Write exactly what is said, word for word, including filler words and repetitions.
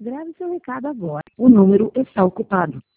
Grave seu recado agora. O número está ocupado.